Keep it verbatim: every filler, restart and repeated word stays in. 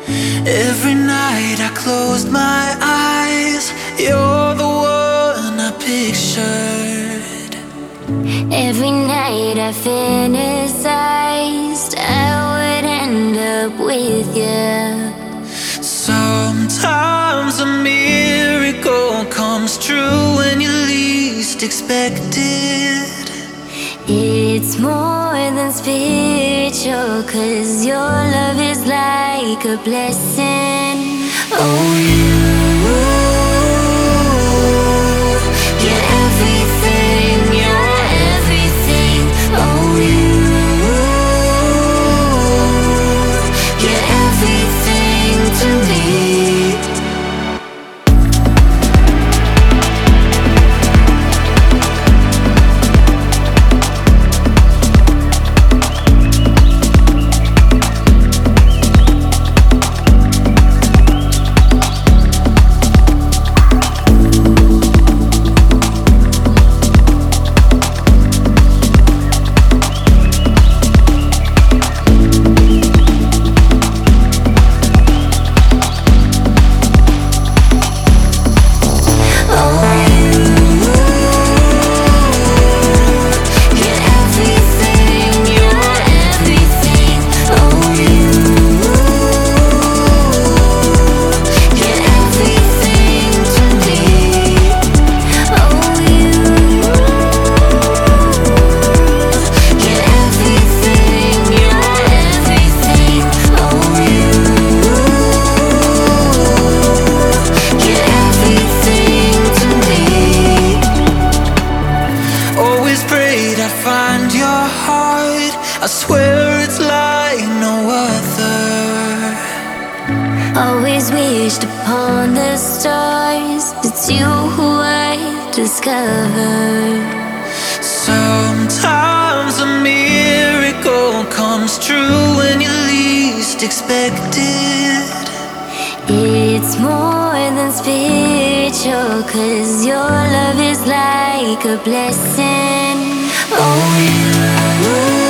Every night I closed my eyes, you're the one I pictured. Every night I fantasized I would end up with you. Sometimes a miracle comes true when you least expect it. It's more than spiritual, 'cause your love is like a blessing. Oh, you, you're everything, you're everything. Oh, you, you're everything to me. I swear it's like no other. Always wished upon the stars, it's you who I discovered. Sometimes a miracle comes true when you least expect it. It's more than spiritual, 'cause your love is like a blessing. Oh, you